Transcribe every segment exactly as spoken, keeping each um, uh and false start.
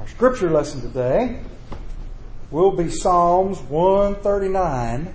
Scripture lesson today will be Psalms one thirty-nine,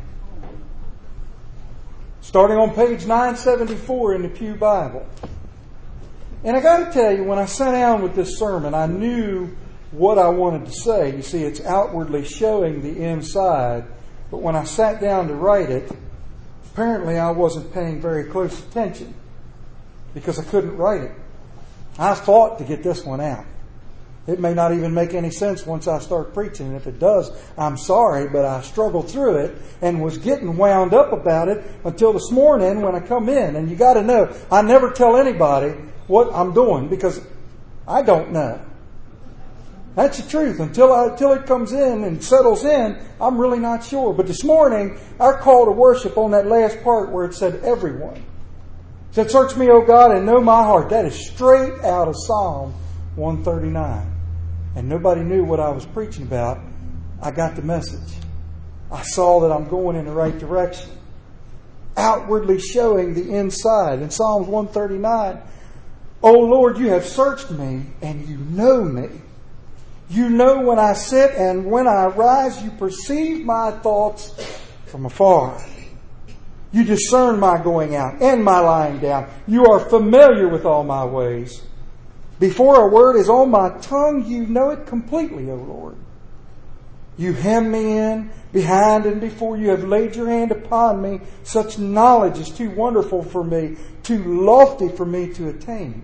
starting on page nine seventy-four in the Pew Bible. And I got to tell you, when I sat down with this sermon, I knew what I wanted to say. You see, it's outwardly showing the inside, but when I sat down to write it, apparently I wasn't paying very close attention because I couldn't write it. I fought to get this one out. It may not even make any sense once I start preaching. And if it does, I'm sorry, but I struggled through it and was getting wound up about it until this morning when I come in. And you got to know, I never tell anybody what I'm doing because I don't know. That's the truth. Until I, until it comes in and settles in, I'm really not sure. But this morning, our call to worship on that last part where it said everyone. It said, "Search me, O God, and know my heart." That is straight out of Psalm one thirty-nine. And nobody knew what I was preaching about. I got the message. I saw that I'm going in the right direction. Outwardly showing the inside. In Psalms one thirty-nine, "O Lord, you have searched me and you know me. You know when I sit and when I rise. You perceive my thoughts from afar. You discern my going out and my lying down. You are familiar with all my ways. Before a word is on my tongue, you know it completely, O Lord. You hem me in, behind and before. You have laid your hand upon me. Such knowledge is too wonderful for me, too lofty for me to attain.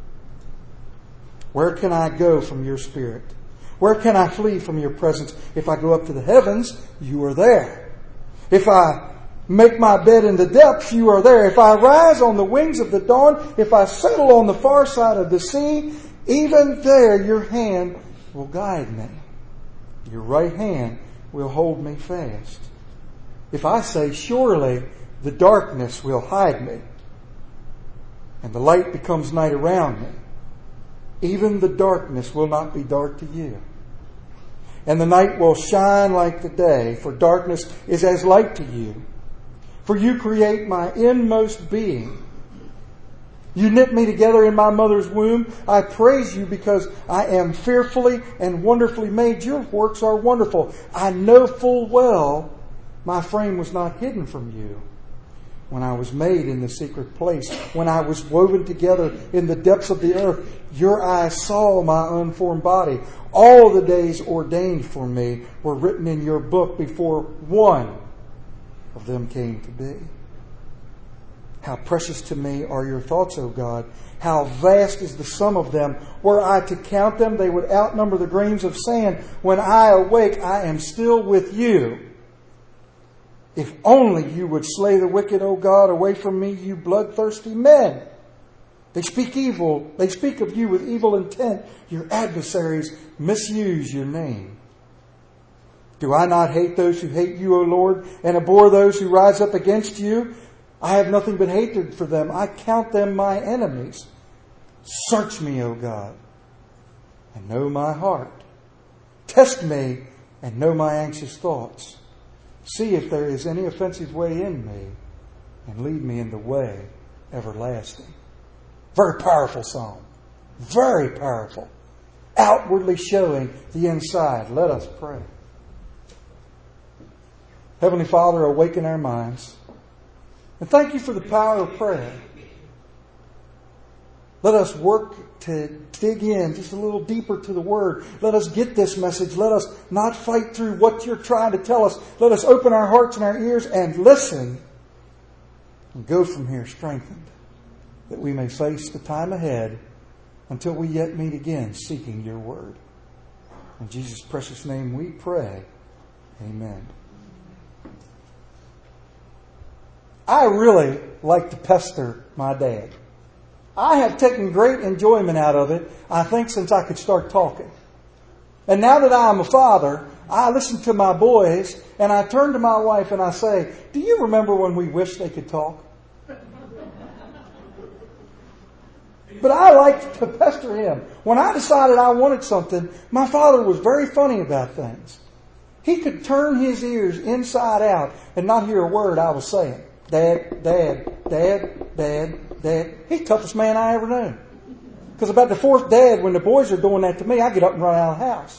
Where can I go from your spirit? Where can I flee from your presence? If I go up to the heavens, you are there. If I make my bed in the depths, you are there. If I rise on the wings of the dawn, if I settle on the far side of the sea, even there your hand will guide me. Your right hand will hold me fast. If I say, surely the darkness will hide me, and the light becomes night around me, even the darkness will not be dark to you. And the night will shine like the day, for darkness is as light to you. For you create my inmost being. You knit me together in my mother's womb. I praise you because I am fearfully and wonderfully made. Your works are wonderful. I know full well my frame was not hidden from you when I was made in the secret place, when I was woven together in the depths of the earth. Your eyes saw my unformed body. All the days ordained for me were written in your book before one of them came to be. How precious to me are your thoughts, O God. How vast is the sum of them. Were I to count them, they would outnumber the grains of sand. When I awake, I am still with you. If only you would slay the wicked, O God, away from me, you bloodthirsty men. They speak evil. They speak of you with evil intent. Your adversaries misuse your name. Do I not hate those who hate you, O Lord, and abhor those who rise up against you? I have nothing but hatred for them. I count them my enemies. Search me, O God, and know my heart. Test me and know my anxious thoughts. See if there is any offensive way in me, and lead me in the way everlasting. Very powerful psalm. Very powerful. Outwardly showing the inside. Let us pray. Heavenly Father, awaken our minds. And thank you for the power of prayer. Let us work to dig in just a little deeper to the Word. Let us get this message. Let us not fight through what you're trying to tell us. Let us open our hearts and our ears and listen and go from here strengthened, that we may face the time ahead until we yet meet again seeking your Word. In Jesus' precious name we pray. Amen. I really like to pester my dad. I have taken great enjoyment out of it, I think, since I could start talking. And now that I am a father, I listen to my boys and I turn to my wife and I say, do you remember when we wished they could talk? But I like to pester him. When I decided I wanted something, my father was very funny about things. He could turn his ears inside out and not hear a word I was saying. Dad, Dad, Dad, Dad, Dad. He's the toughest man I ever knew. Because about the fourth dad, when the boys are doing that to me, I get up and run out of the house.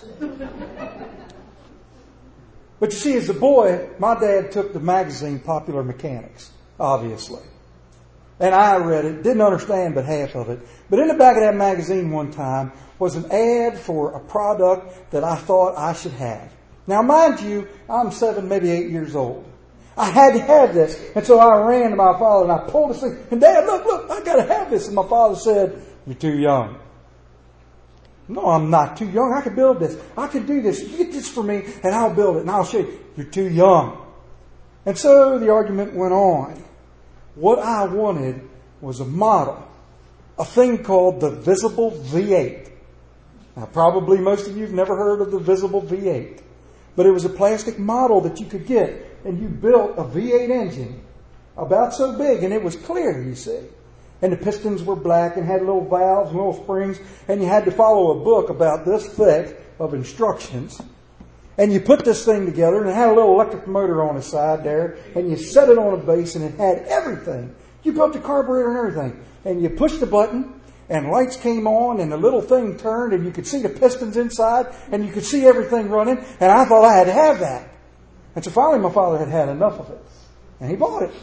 But you see, as a boy, my dad took the magazine Popular Mechanics, obviously. And I read it, didn't understand but half of it. But in the back of that magazine one time was an ad for a product that I thought I should have. Now, mind you, I'm seven, maybe eight years old. I had to have this. And so I ran to my father and I pulled this thing. And Dad, look, look, I got to have this. And my father said, "You're too young." "No, I'm not too young. I can build this. I can do this. You get this for me and I'll build it and I'll show you." "You're too young." And so the argument went on. What I wanted was a model, a thing called the Visible V eight. Now, probably most of you have never heard of the Visible V eight, but it was a plastic model that you could get, and you built a V eight engine about so big, and it was clear, you see. And the pistons were black and had little valves and little springs, and you had to follow a book about this thick of instructions. And you put this thing together, and it had a little electric motor on the side there, and you set it on a base, and it had everything. You built the carburetor and everything. And you pushed the button, and lights came on, and the little thing turned, and you could see the pistons inside, and you could see everything running, and I thought I had to have that. And so finally my father had had enough of it, and he bought it.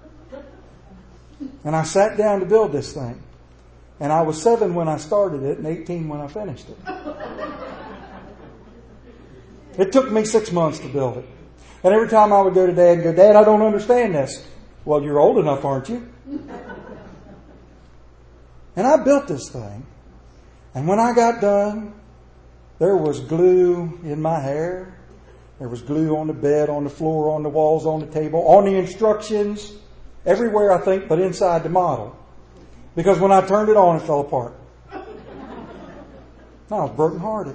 And I sat down to build this thing. And I was seven when I started it, and eighteen when I finished it. It took me six months to build it. And every time I would go to Dad and go, "Dad, I don't understand this." "Well, you're old enough, aren't you?" And I built this thing. And when I got done, there was glue in my hair. There was glue on the bed, on the floor, on the walls, on the table, on the instructions, everywhere, I think, but inside the model. Because when I turned it on, it fell apart. I was brokenhearted.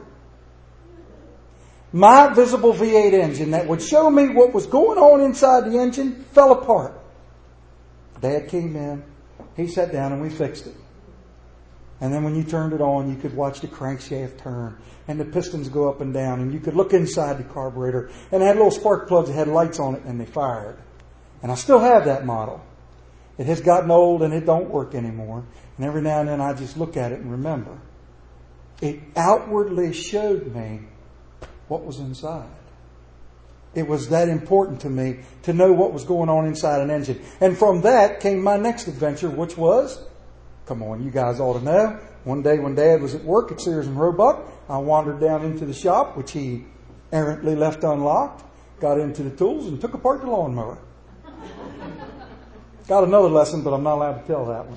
My Visible V eight engine that would show me what was going on inside the engine fell apart. Dad came in. He sat down and we fixed it. And then when you turned it on, you could watch the crankshaft turn and the pistons go up and down, and you could look inside the carburetor, and it had little spark plugs that had lights on it, and they fired. And I still have that model. It has gotten old and it don't work anymore. And every now and then I just look at it and remember. It outwardly showed me what was inside. It was that important to me to know what was going on inside an engine. And from that came my next adventure, which was, come on, you guys ought to know. One day when Dad was at work at Sears and Roebuck, I wandered down into the shop, which he errantly left unlocked, got into the tools and took apart the lawnmower. Got another lesson, but I'm not allowed to tell that one.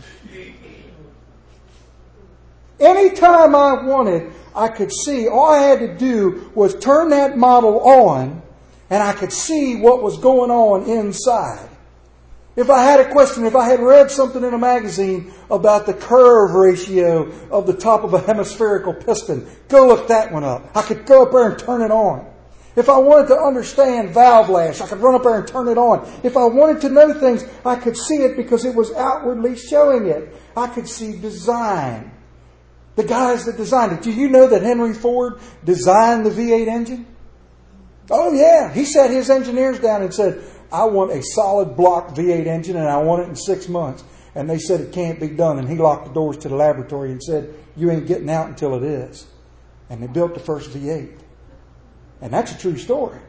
Anytime I wanted, I could see. All I had to do was turn that model on, and I could see what was going on inside. If I had a question, if I had read something in a magazine about the curve ratio of the top of a hemispherical piston, go look that one up. I could go up there and turn it on. If I wanted to understand valve lash, I could run up there and turn it on. If I wanted to know things, I could see it because it was outwardly showing it. I could see design. The guys that designed it. Do you know that Henry Ford designed the V eight engine? Oh yeah. He sat his engineers down and said, "I want a solid block V eight engine and I want it in six months. And they said it can't be done. And he locked the doors to the laboratory and said, "You ain't getting out until it is." And they built the first V eight. And that's a true story.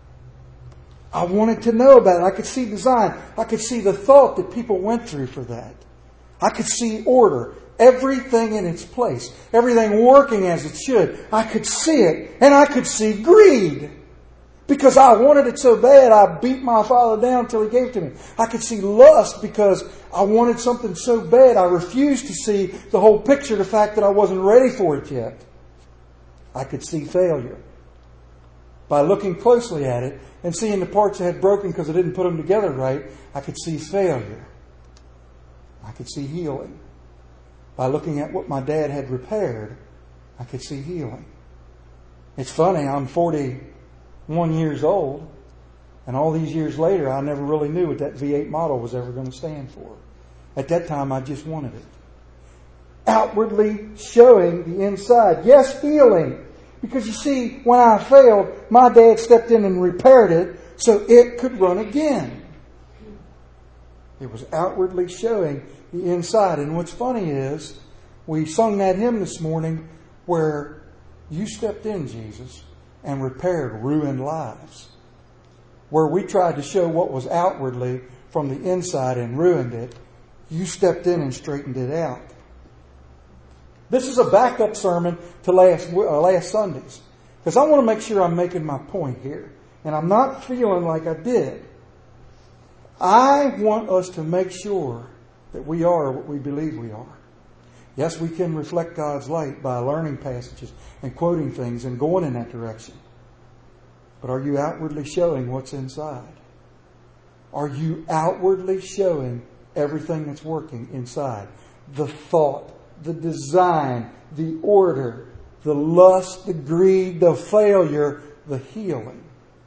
I wanted to know about it. I could see design. I could see the thought that people went through for that. I could see order. Everything in its place. Everything working as it should. I could see it. And I could see greed. Because I wanted it so bad, I beat my father down until he gave it to me. I could see lust because I wanted something so bad. I refused to see the whole picture, the fact that I wasn't ready for it yet. I could see failure. By looking closely at it and seeing the parts that had broken because I didn't put them together right, I could see failure. I could see healing. By looking at what my dad had repaired, I could see healing. It's funny, I'm forty-one years old, and all these years later, I never really knew what that V eight model was ever going to stand for. At that time, I just wanted it. Outwardly showing the inside. Yes, healing. Because you see, when I failed, my dad stepped in and repaired it so it could run again. It was outwardly showing the inside. And what's funny is, We sung that hymn this morning where you stepped in, Jesus, and repaired ruined lives. Where we tried to show what was outwardly from the inside and ruined it, you stepped in and straightened it out. This is a backup sermon to last, uh, last Sunday's. Because I want to make sure I'm making my point here. And I'm not feeling like I did. I want us to make sure that we are what we believe we are. Yes, we can reflect God's light by learning passages and quoting things and going in that direction. But are you outwardly showing what's inside? Are you outwardly showing everything that's working inside? The thought, the design, the order, the lust, the greed, the failure, the healing.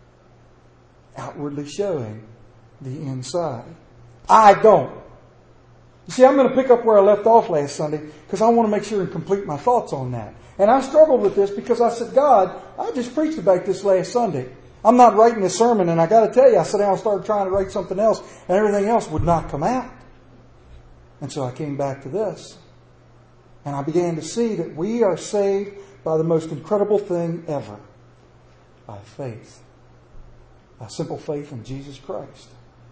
Outwardly showing the inside. I don't. You see, I'm going to pick up where I left off last Sunday because I want to make sure and complete my thoughts on that. And I struggled with this because I said, God, I just preached about this last Sunday. I'm not writing a sermon, and I got to tell you, I sat down and started trying to write something else, and everything else would not come out. And so I came back to this. And I began to see that we are saved by the most incredible thing ever. By faith. By simple faith in Jesus Christ.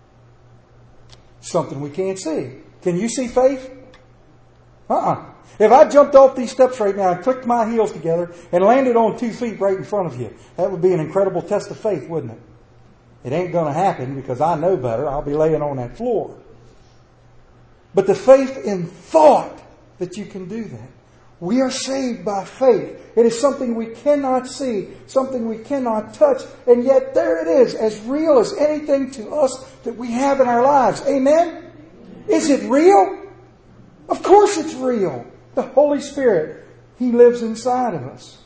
Something we can't see. Can you see faith? Uh-uh. If I jumped off these steps right now and clicked my heels together and landed on two feet right in front of you, that would be an incredible test of faith, wouldn't it? It ain't going to happen because I know better. I'll be laying on that floor. But the faith in thought that you can do that. We are saved by faith. It is something we cannot see, something we cannot touch, and yet there it is, as real as anything to us that we have in our lives. Amen? Is it real? Of course it's real. The Holy Spirit, He lives inside of us.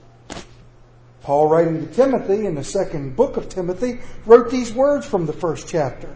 Paul, writing to Timothy in the second book of Timothy, wrote these words from the first chapter.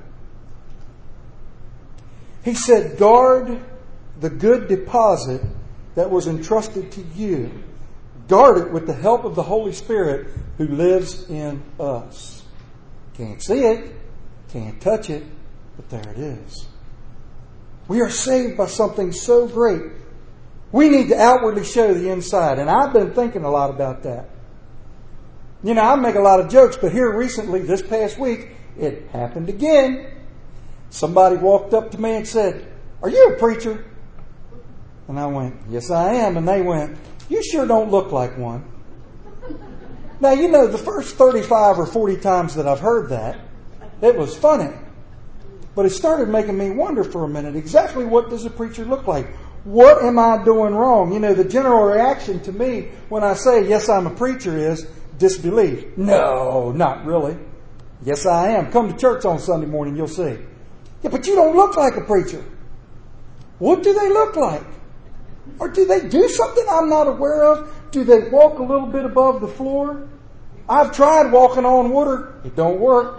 He said, guard the good deposit that was entrusted to you. Guard it with the help of the Holy Spirit who lives in us. Can't see it, can't touch it, but there it is. We are saved by something so great. We need to outwardly show the inside. And I've been thinking a lot about that. You know, I make a lot of jokes, but here recently, this past week, it happened again. Somebody walked up to me and said, "Are you a preacher?" And I went, "Yes, I am." And they went, "You sure don't look like one." Now, you know, the first thirty-five or forty times that I've heard that, it was funny. But it started making me wonder for a minute, exactly what does a preacher look like? What am I doing wrong? You know, the general reaction to me when I say, "Yes, I'm a preacher," is disbelief. No, not really. Yes, I am. Come to church on Sunday morning, you'll see. Yeah, but you don't look like a preacher. What do they look like? Or do they do something I'm not aware of? Do they walk a little bit above the floor? I've tried walking on water. It don't work.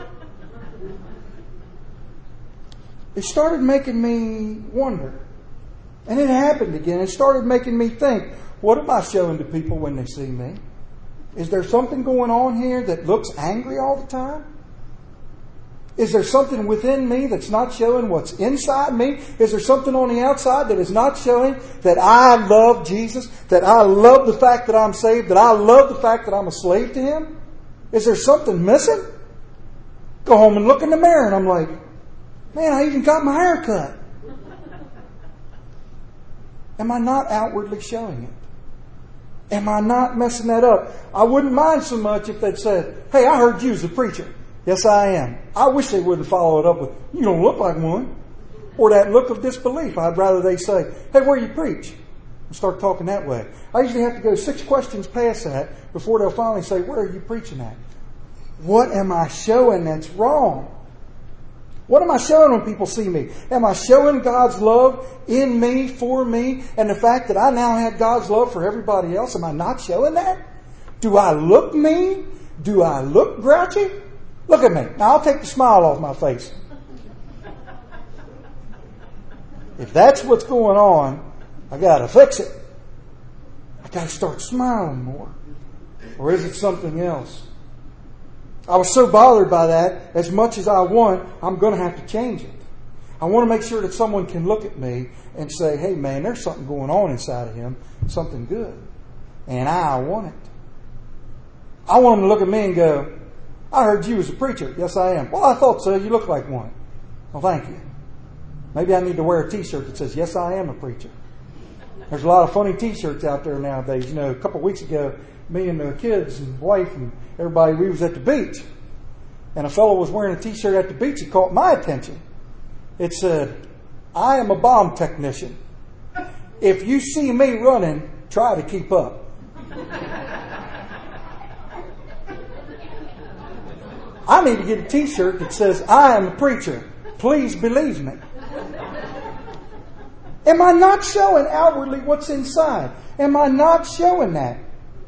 It started making me wonder. And it happened again. It started making me think, what am I showing to people when they see me? Is there something going on here that looks angry all the time? Is there something within me that's not showing what's inside me? Is there something on the outside that is not showing that I love Jesus? That I love the fact that I'm saved? That I love the fact that I'm a slave to Him? Is there something missing? Go home and look in the mirror and I'm like, man, I even got my hair cut. Am I not outwardly showing it? Am I not messing that up? I wouldn't mind so much if they'd said, "Hey, I heard you was a preacher." Yes, I am. I wish they wouldn't follow it up with, "You don't look like one." Or that look of disbelief. I'd rather they say, "Hey, where you preach?" And start talking that way. I usually have to go six questions past that before they'll finally say, "Where are you preaching at?" What am I showing that's wrong? What am I showing when people see me? Am I showing God's love in me, for me, and the fact that I now have God's love for everybody else? Am I not showing that? Do I look mean? Do I look grouchy? Look at me. Now I'll take the smile off my face. If that's what's going on, I got to fix it. I got to start smiling more. Or is it something else? I was so bothered by that, as much as I want, I'm going to have to change it. I want to make sure that someone can look at me and say, hey man, there's something going on inside of him, something good. And I want it. I want them to look at me and go, I heard you was a preacher. Yes, I am. Well, I thought so. You look like one. Well, thank you. Maybe I need to wear a t-shirt that says, yes, I am a preacher. There's a lot of funny t-shirts out there nowadays. You know, a couple of weeks ago, me and the kids and wife and everybody, we was at the beach. And a fellow was wearing a t-shirt at the beach. He caught my attention. It said, I am a bomb technician. If you see me running, try to keep up. I need to get a t-shirt that says, I am a preacher. Please believe me. Am I not showing outwardly what's inside? Am I not showing that?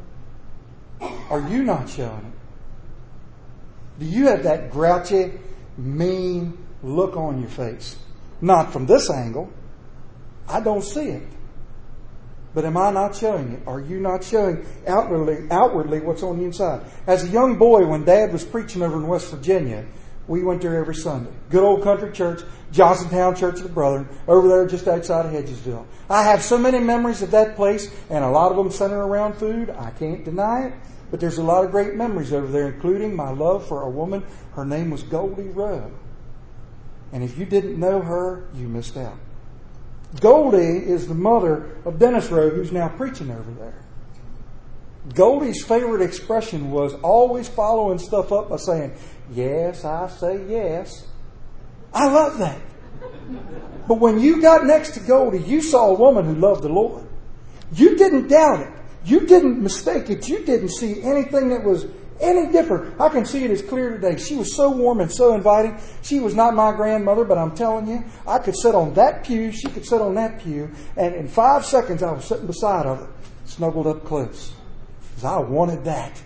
Are you not showing it? Do you have that grouchy, mean look on your face? Not from this angle. I don't see it. But am I not showing it? Are you not showing outwardly, outwardly what's on the inside? As a young boy, when Dad was preaching over in West Virginia, we went there every Sunday. Good old country church, Johnsontown Church of the Brethren, over there just outside of Hedgesville. I have so many memories of that place, and a lot of them center around food. I can't deny it. But there's a lot of great memories over there, including my love for a woman. Her name was Goldie Rowe. And if you didn't know her, you missed out. Goldie is the mother of Dennis Rowe, who's now preaching over there. Goldie's favorite expression was always following stuff up by saying, yes, I say yes. I love that. But when you got next to Goldie, you saw a woman who loved the Lord. You didn't doubt it. You didn't mistake it. You didn't see anything that was any different. I can see it as clear today. She was so warm and so inviting. She was not my grandmother, but I'm telling you, I could sit on that pew, she could sit on that pew, and in five seconds I was sitting beside her, snuggled up close. Because I wanted that.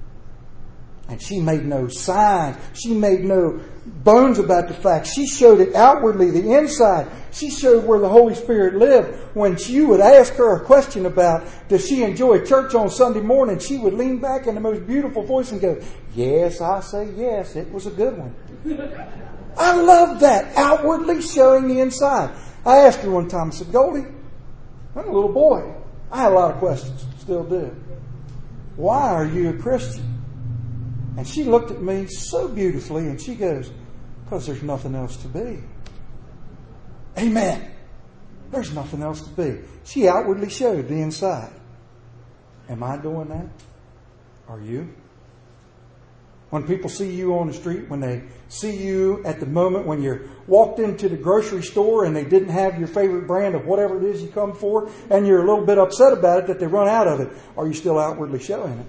And she made no signs. She made no bones about the fact. She showed it outwardly, the inside. She showed where the Holy Spirit lived. When you would ask her a question about, does she enjoy church on Sunday morning, she would lean back in the most beautiful voice and go, yes, I say yes. It was a good one. I love that. Outwardly showing the inside. I asked her one time, I said, Goldie, I'm a little boy. I had a lot of questions. Still do. Why are you a Christian? And she looked at me so beautifully and she goes, because there's nothing else to be. Amen. There's nothing else to be. She outwardly showed the inside. Am I doing that? Are you? When people see you on the street, when they see you at the moment when you're walked into the grocery store and they didn't have your favorite brand of whatever it is you come for, and you're a little bit upset about it that they run out of it, are you still outwardly showing it?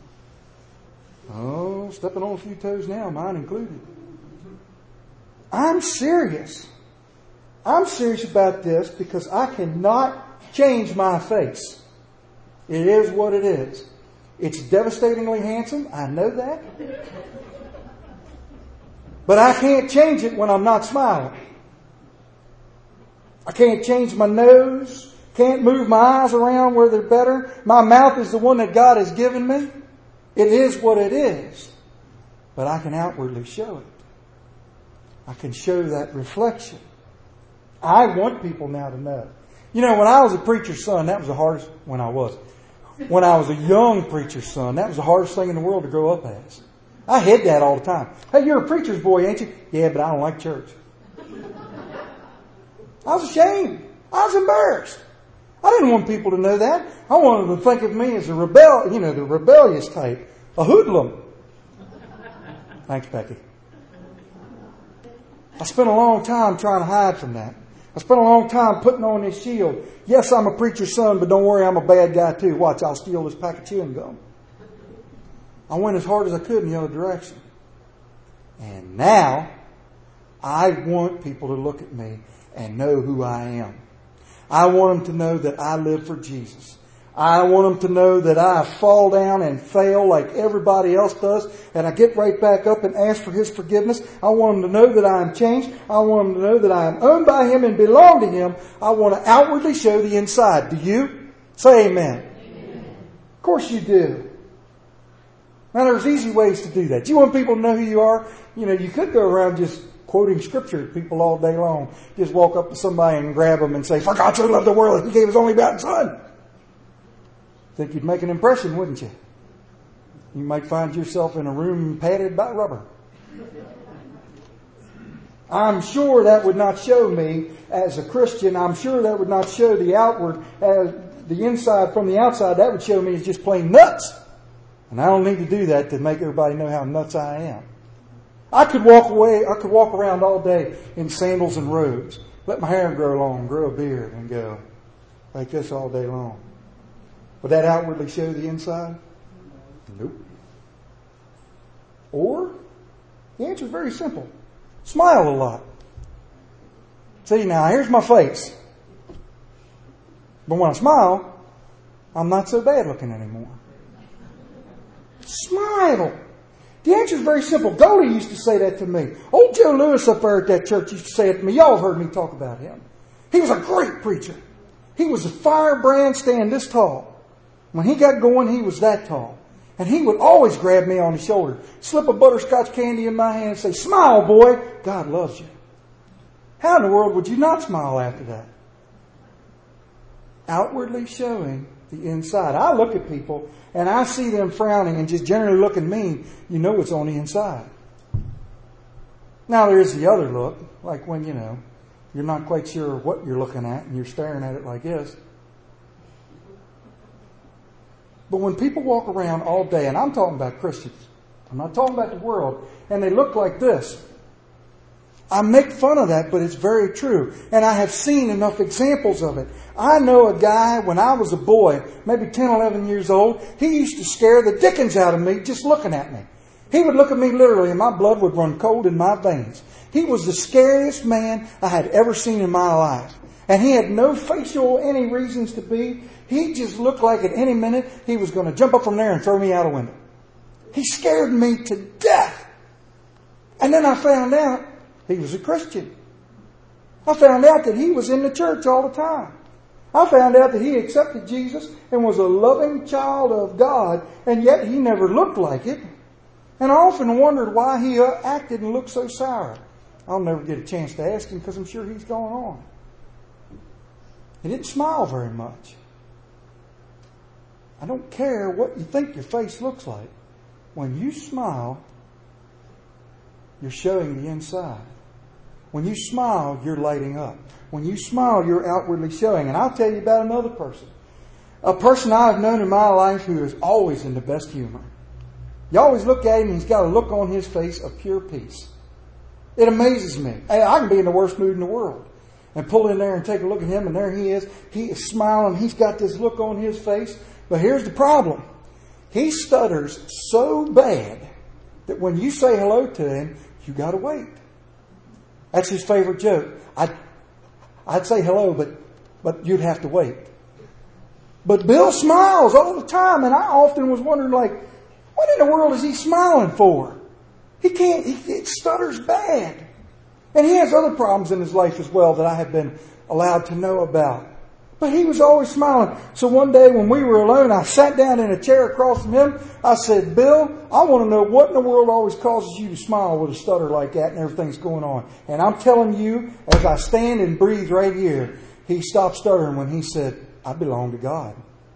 Oh, stepping on a few toes now, mine included. I'm serious. I'm serious about this because I cannot change my face. It is what it is. It's devastatingly handsome. I know that. But I can't change it when I'm not smiling. I can't change my nose. Can't move my eyes around where they're better. My mouth is the one that God has given me. It is what it is. But I can outwardly show it. I can show that reflection. I want people now to know. You know, when I was a preacher's son, that was the hardest, when I was. When I was a young preacher's son, that was the hardest thing in the world to grow up as. I hid that all the time. Hey, you're a preacher's boy, ain't you? Yeah, but I don't like church. I was ashamed. I was embarrassed. I didn't want people to know that. I wanted them to think of me as a rebel, you know, the rebellious type. A hoodlum. Thanks, Becky. I spent a long time trying to hide from that. I spent a long time putting on this shield. Yes, I'm a preacher's son, but don't worry, I'm a bad guy too. Watch, I'll steal this pack of chewing gum. I went as hard as I could in the other direction. And now, I want people to look at me and know who I am. I want them to know that I live for Jesus. I want them to know that I fall down and fail like everybody else does, and I get right back up and ask for His forgiveness. I want them to know that I am changed. I want them to know that I am owned by Him and belong to Him. I want to outwardly show the inside. Do you? Say amen. Amen. Of course you do. Now there's easy ways to do that. Do you want people to know who you are? You know, you could go around just quoting Scripture to people all day long. Just walk up to somebody and grab them and say, "For God so loved the world, He gave His only begotten Son." Think you'd make an impression, wouldn't you? You might find yourself in a room padded by rubber. I'm sure that would not show me as a Christian. I'm sure that would not show the outward, as the inside from the outside. That would show me as just plain nuts. And I don't need to do that to make everybody know how nuts I am. I could walk away, I could walk around all day in sandals and robes. Let my hair grow long, grow a beard, and go like this all day long. Would that outwardly show the inside? Nope. Or, the answer is very simple. Smile a lot. See, now, here's my face. But when I smile, I'm not so bad looking anymore. Smile. The answer is very simple. Goldie used to say that to me. Old Joe Lewis up there at that church used to say it to me. Y'all have heard me talk about him. He was a great preacher. He was a firebrand stand this tall. When he got going, he was that tall. And he would always grab me on the shoulder, slip a butterscotch candy in my hand and say, "Smile, boy. God loves you." How in the world would you not smile after that? Outwardly showing the inside. I look at people and I see them frowning and just generally looking mean. You know what's on the inside. Now there's the other look, like when, you know, you're not quite sure what you're looking at and you're staring at it like this. But when people walk around all day, and I'm talking about Christians, I'm not talking about the world, and they look like this, I make fun of that, but it's very true. And I have seen enough examples of it. I know a guy, when I was a boy, maybe ten, eleven years old, he used to scare the dickens out of me just looking at me. He would look at me literally and my blood would run cold in my veins. He was the scariest man I had ever seen in my life. And he had no facial any reasons to be. He just looked like at any minute he was going to jump up from there and throw me out a window. He scared me to death. And then I found out he was a Christian. I found out that he was in the church all the time. I found out that he accepted Jesus and was a loving child of God, and yet he never looked like it. And I often wondered why he acted and looked so sour. I'll never get a chance to ask him because I'm sure he's gone on. He didn't smile very much. I don't care what you think your face looks like. When you smile, you're showing the inside. When you smile, you're lighting up. When you smile, you're outwardly showing. And I'll tell you about another person. A person I've known in my life who is always in the best humor. You always look at him and he's got a look on his face of pure peace. It amazes me. I can be in the worst mood in the world and pull in there and take a look at him, and there he is. He is smiling. He's got this look on his face. But here's the problem. He stutters so bad that when you say hello to him, you got to wait. That's his favorite joke. I'd, I'd say hello, but, but you'd have to wait. But Bill smiles all the time, and I often was wondering, like, what in the world is he smiling for? He can't, he, it stutters bad. And he has other problems in his life as well that I have been allowed to know about. But he was always smiling. So one day when we were alone, I sat down in a chair across from him. I said, "Bill, I want to know what in the world always causes you to smile with a stutter like that and everything's going on." And I'm telling you, as I stand and breathe right here, he stopped stuttering when he said, "I belong to God."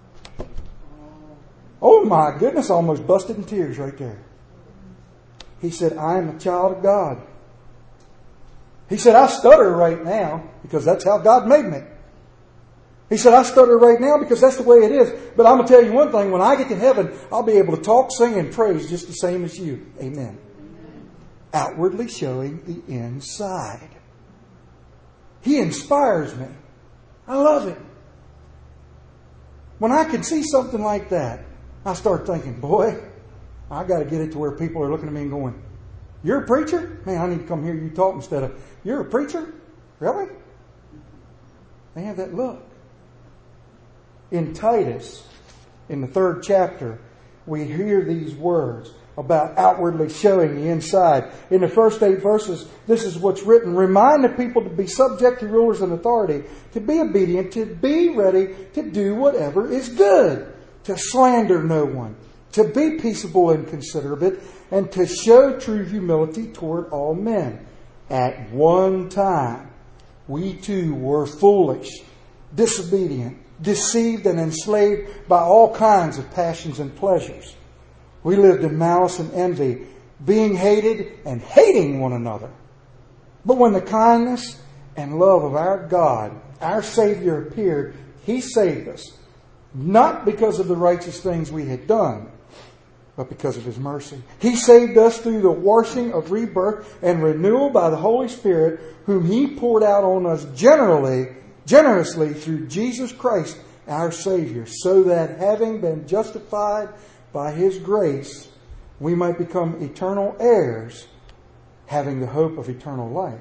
Oh my goodness, I almost busted in tears right there. He said, "I am a child of God." He said, "I stutter right now because that's how God made me." He said, "I stutter right now because that's the way it is. But I'm going to tell you one thing. When I get to heaven, I'll be able to talk, sing, and praise just the same as you." Amen. Outwardly showing the inside. He inspires me. I love it. When I can see something like that, I start thinking, boy, I got to get it to where people are looking at me and going, "You're a preacher? Man, I need to come hear you talk instead of, you're a preacher? Really?" They have that look. In Titus, in the third chapter, we hear these words about outwardly showing the inside. In the first eight verses, this is what's written. "Remind the people to be subject to rulers and authority, to be obedient, to be ready to do whatever is good, to slander no one, to be peaceable and considerate, and to show true humility toward all men." At one time, we too were foolish, disobedient, deceived and enslaved by all kinds of passions and pleasures. We lived in malice and envy, being hated and hating one another. But when the kindness and love of our God, our Savior, appeared, He saved us, not because of the righteous things we had done, but because of His mercy. He saved us through the washing of rebirth and renewal by the Holy Spirit, whom He poured out on us generally, generously through Jesus Christ, our Savior, so that having been justified by His grace, we might become eternal heirs, having the hope of eternal life.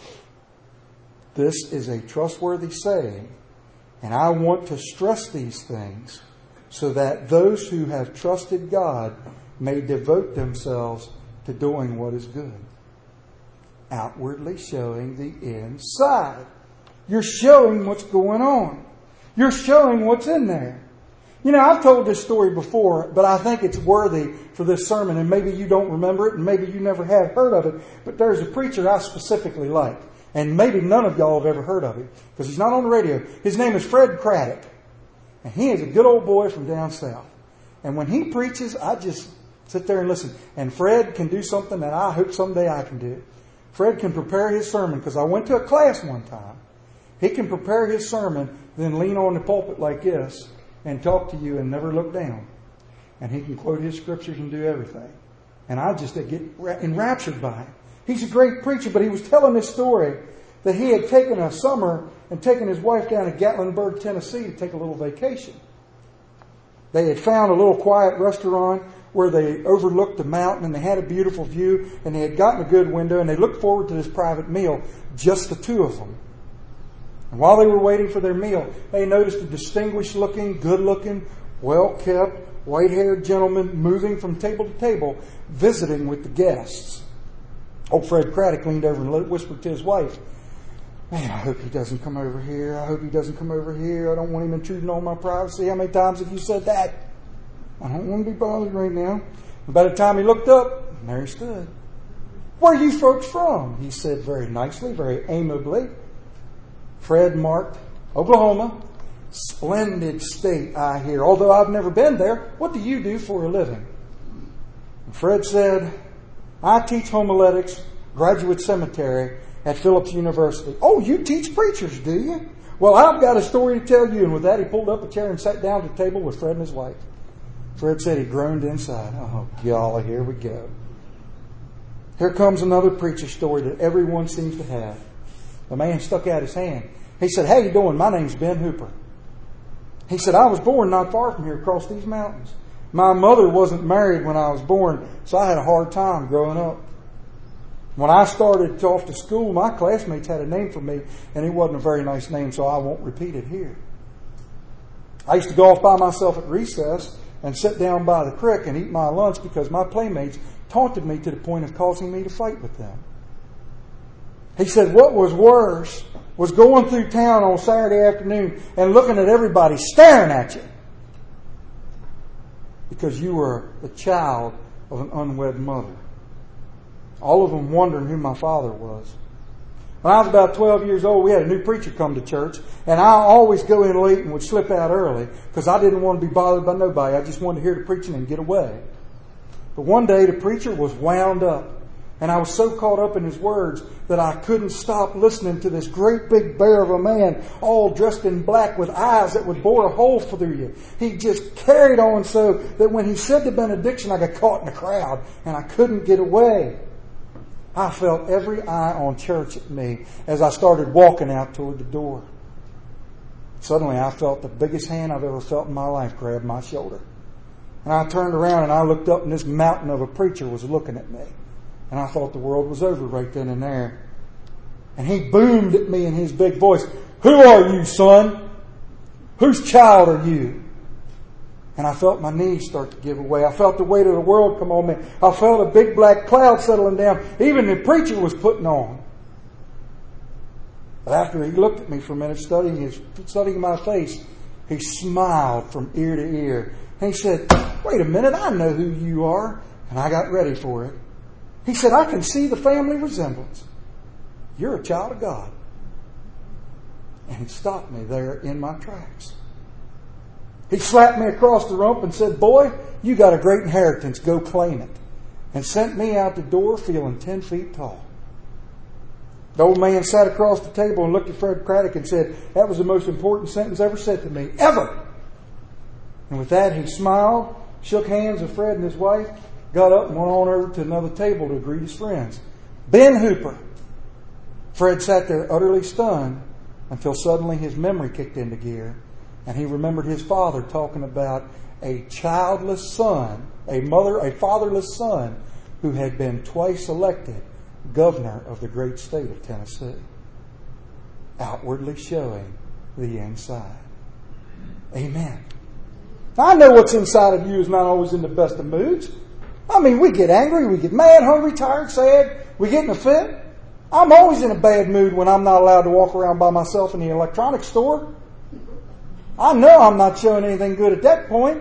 This is a trustworthy saying, and I want to stress these things so that those who have trusted God may devote themselves to doing what is good, outwardly showing the inside. You're showing what's going on. You're showing what's in there. You know, I've told this story before, but I think it's worthy for this sermon, and maybe you don't remember it, and maybe you never have heard of it, but there's a preacher I specifically like, and maybe none of y'all have ever heard of him, because he's not on the radio. His name is Fred Craddock, and he is a good old boy from down south. And when he preaches, I just sit there and listen. And Fred can do something that I hope someday I can do. Fred can prepare his sermon, because I went to a class one time. He can prepare his sermon, then lean on the pulpit like this, and talk to you and never look down. And he can quote his scriptures and do everything. And I just get enraptured by him. He's a great preacher, but he was telling this story that he had taken a summer and taken his wife down to Gatlinburg, Tennessee to take a little vacation. They had found a little quiet restaurant where they overlooked the mountain and they had a beautiful view, and they had gotten a good window, and they looked forward to this private meal, just the two of them. And while they were waiting for their meal, they noticed a distinguished-looking, good-looking, well-kept, white-haired gentleman moving from table to table, visiting with the guests. Old Fred Craddock leaned over and whispered to his wife, "Man, I hope he doesn't come over here. I hope he doesn't come over here. I don't want him intruding on my privacy. How many times have you said that? I don't want to be bothered right now." And by the time he looked up, there he stood. "Where are you folks from?" he said very nicely, very amiably. Fred marked, "Oklahoma. Splendid state, I hear. Although I've never been there, what do you do for a living?" And Fred said, "I teach homiletics, graduate cemetery at Phillips University." "Oh, you teach preachers, do you? Well, I've got a story to tell you." And with that, he pulled up a chair and sat down at the table with Fred and his wife. Fred said he groaned inside. "Oh, golly, here we go. Here comes another preacher story that everyone seems to have." The man stuck out his hand. He said, "How you doing? My name's Ben Hooper." He said, "I was born not far from here across these mountains. My mother wasn't married when I was born, so I had a hard time growing up. When I started off to school, my classmates had a name for me, and it wasn't a very nice name, so I won't repeat it here. I used to go off by myself at recess and sit down by the creek and eat my lunch because my playmates taunted me to the point of causing me to fight with them." He said, "What was worse was going through town on Saturday afternoon and looking at everybody staring at you because you were the child of an unwed mother. All of them wondering who my father was. When I was about twelve years old, we had a new preacher come to church, and I always go in late and would slip out early because I didn't want to be bothered by nobody. I just wanted to hear the preaching and get away. But one day the preacher was wound up, and I was so caught up in his words that I couldn't stop listening to this great big bear of a man, all dressed in black with eyes that would bore a hole through you. He just carried on so that when he said the benediction, I got caught in the crowd, and I couldn't get away. I felt every eye on church at me as I started walking out toward the door. Suddenly I felt the biggest hand I've ever felt in my life grab my shoulder. And I turned around and I looked up, and this mountain of a preacher was looking at me. And I thought the world was over right then and there. And he boomed at me in his big voice, "Who are you, son? Whose child are you?" And I felt my knees start to give away. I felt the weight of the world come on me. I felt a big black cloud settling down. Even the preacher was putting on. But after he looked at me for a minute, studying his, studying my face, he smiled from ear to ear. And he said, "Wait a minute, I know who you are." And I got ready for it. He said, "I can see the family resemblance." You're a child of God. And he stopped me there in my tracks. He slapped me across the rump and said, boy, you got a great inheritance. Go claim it. And sent me out the door feeling ten feet tall. The old man sat across the table and looked at Fred Craddock and said, that was the most important sentence ever said to me, ever. And with that, he smiled, shook hands with Fred and his wife, got up and went on over to another table to greet his friends. Ben Hooper. Fred sat there utterly stunned until suddenly his memory kicked into gear and he remembered his father talking about a childless son, a mother, a fatherless son who had been twice elected governor of the great state of Tennessee, outwardly showing the inside. Amen. I know what's inside of you is not always in the best of moods. I mean, we get angry, we get mad, hungry, tired, sad, we get in a fit. I'm always in a bad mood when I'm not allowed to walk around by myself in the electronics store. I know I'm not showing anything good at that point.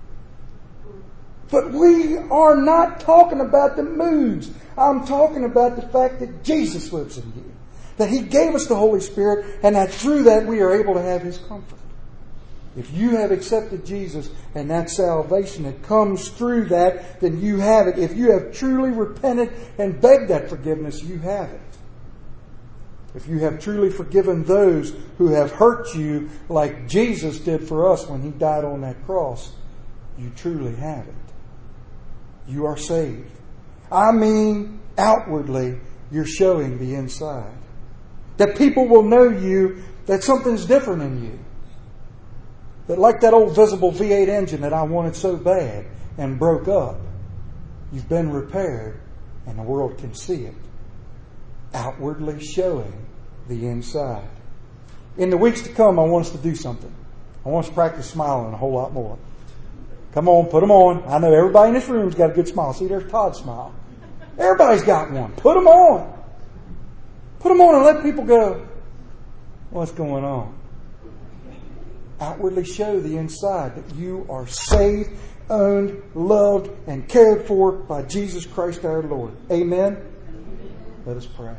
But we are not talking about the moods. I'm talking about the fact that Jesus lives in you. That He gave us the Holy Spirit and that through that we are able to have His comfort. If you have accepted Jesus and that salvation that comes through that, then you have it. If you have truly repented and begged that forgiveness, you have it. If you have truly forgiven those who have hurt you like Jesus did for us when He died on that cross, you truly have it. You are saved. I mean, outwardly, you're showing the inside. That people will know you, that something's different in you. That like that old visible V eight engine that I wanted so bad and broke up, you've been repaired and the world can see it. Outwardly showing the inside. In the weeks to come, I want us to do something. I want us to practice smiling a whole lot more. Come on, put them on. I know everybody in this room's got a good smile. See, there's Todd's smile. Everybody's got one. Put them on. Put them on and let people go, what's going on? Outwardly show the inside that you are saved, owned, loved, and cared for by Jesus Christ our Lord. Amen? Let us pray.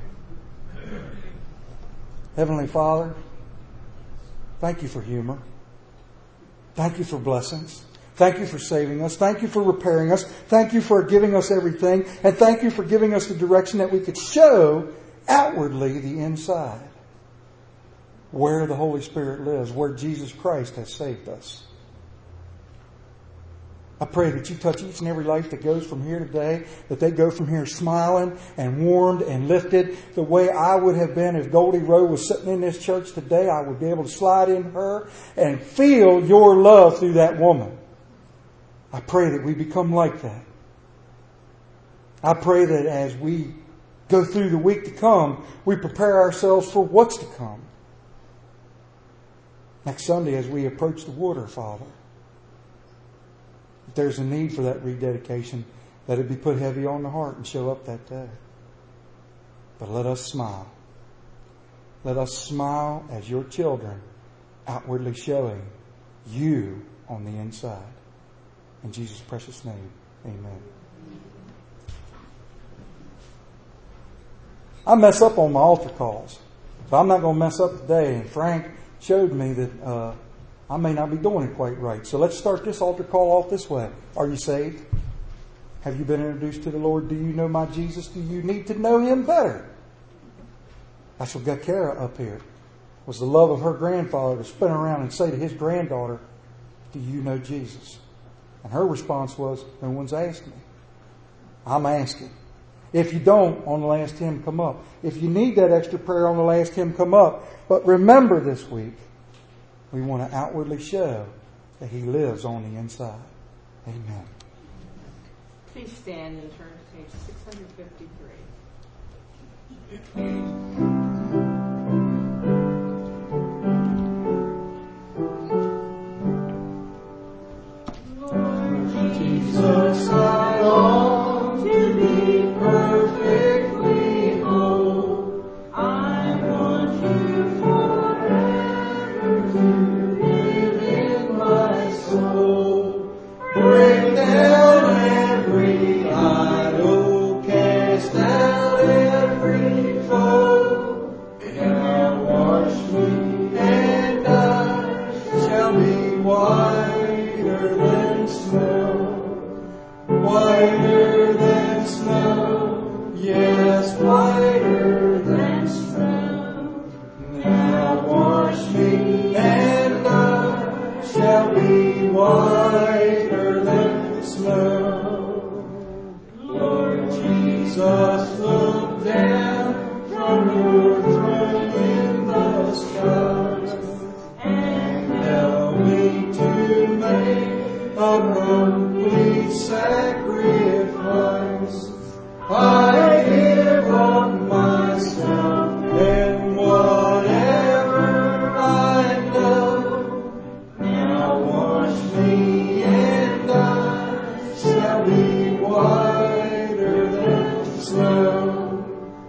Heavenly Father, thank you for humor. Thank you for blessings. Thank you for saving us. Thank you for repairing us. Thank you for giving us everything. And thank you for giving us the direction that we could show outwardly the inside. Where the Holy Spirit lives, where Jesus Christ has saved us. I pray that you touch each and every life that goes from here today, that they go from here smiling and warmed and lifted the way I would have been if Goldie Rowe was sitting in this church today. I would be able to slide in her and feel your love through that woman. I pray that we become like that. I pray that as we go through the week to come, we prepare ourselves for what's to come. Next Sunday as we approach the water, Father, if there's a need for that rededication, let it be put heavy on the heart and show up that day. But let us smile. Let us smile as your children, outwardly showing you on the inside. In Jesus' precious name, amen. I mess up on my altar calls, so I'm not going to mess up today. And Frank showed me that uh, I may not be doing it quite right. So let's start this altar call off this way. Are you saved? Have you been introduced to the Lord? Do you know my Jesus? Do you need to know Him better? That's what got Kara up here. Was the love of her grandfather to spin around and say to his granddaughter, do you know Jesus? And her response was, no one's asked me. I'm asking. If you don't, on the last hymn, come up. If you need that extra prayer on the last hymn, come up. But remember this week, we want to outwardly show that He lives on the inside. Amen. Please stand and turn to page six fifty-three. Jesus, I long to be perfectly whole. I want you forever to live in my soul. Break down every idol, cast out every foe. yes, whiter than snow. Now wash me, and I shall be whiter than snow. Lord Jesus, look down from your throne in the skies, and help me to make a complete sacrifice. I give up myself and whatever I know. Now wash me, and I shall be whiter than snow.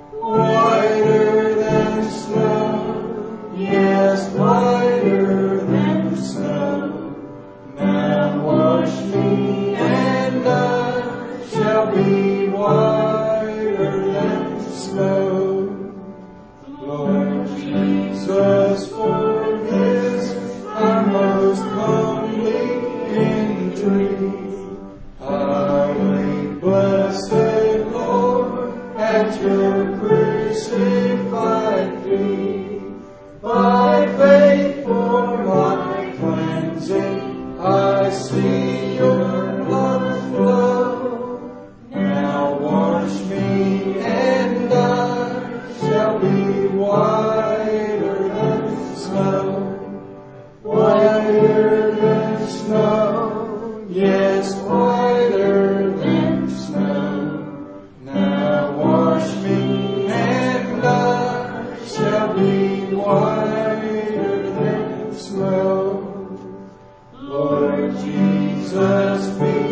Whiter than snow, yes, whiter than snow. Now wash me, and I shall be whiter than snow. Lord Jesus, for this I most humbly entreat. I wait, blessed Lord, at your crucified feet. By faith for my cleansing, I see your blood flow. Now wash me, and I shall be whiter than snow. Whiter than snow, yes, whiter than snow. Now wash me, and I shall be whiter than snow. Lord Jesus,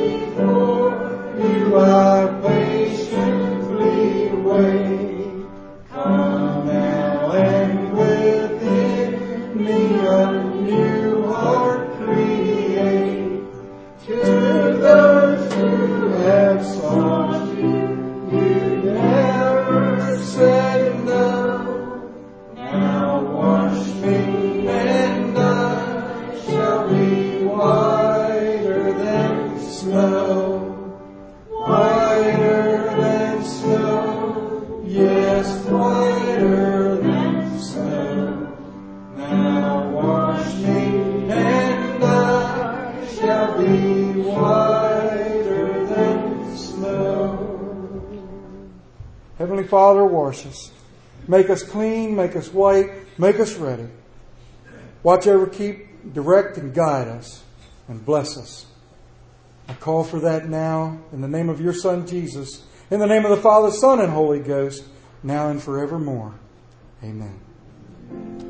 before you I patiently wait. Come now and within me a new heart create. To those who have sought you, you never said no. Now wash me, and I shall be whiter than snow. Whiter than snow, yes, whiter than snow. Now wash me, and I shall be whiter than snow. Heavenly Father, wash us. Make us clean, make us white, make us ready. Watch over, keep, direct, and guide us, and bless us. I call for that now in the name of your Son, Jesus, in the name of the Father, Son, and Holy Ghost, now and forevermore. Amen.